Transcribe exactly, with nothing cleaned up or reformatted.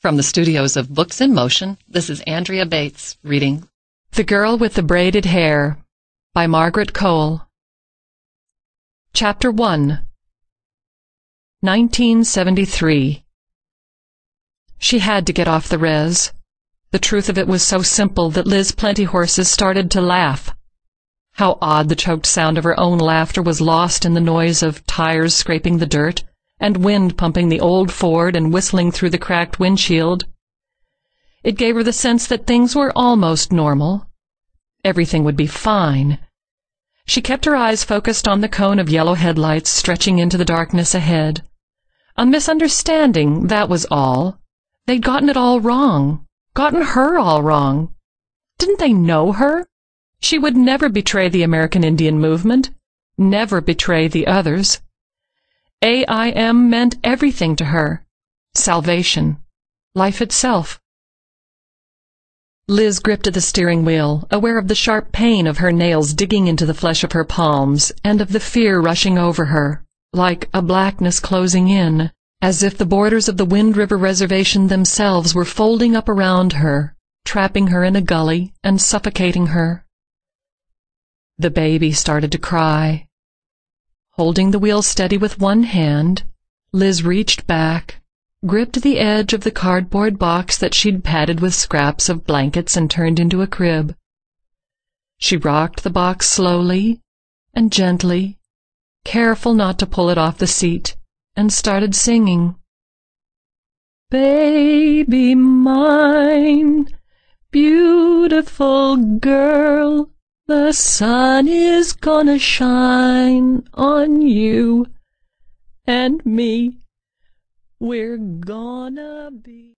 From the studios of Books in Motion, this is Andrea Bates reading The Girl with the Braided Hair by Margaret Cole. Chapter one. nineteen seventy-three. She had to get off the res. The truth of it was so simple that Liz Plentyhorses started to laugh. How odd the choked sound of her own laughter was lost in the noise of tires scraping the dirt, and wind pumping the old Ford and whistling through the cracked windshield. It gave her the sense that things were almost normal. Everything would be fine. She kept her eyes focused on the cone of yellow headlights stretching into the darkness ahead. A misunderstanding, that was all. They'd gotten it all wrong. Gotten her all wrong. Didn't they know her? She would never betray the American Indian movement. Never betray the others. A I M meant everything to her. Salvation. Life itself. Liz gripped at the steering wheel, aware of the sharp pain of her nails digging into the flesh of her palms, and of the fear rushing over her, like a blackness closing in, as if the borders of the Wind River Reservation themselves were folding up around her, trapping her in a gully and suffocating her. The baby started to cry. Holding the wheel steady with one hand, Liz reached back, gripped the edge of the cardboard box that she'd padded with scraps of blankets and turned into a crib. She rocked the box slowly and gently, careful not to pull it off the seat, and started singing. Baby mine, beautiful girl, the sun is gonna shine on you and me. We're gonna be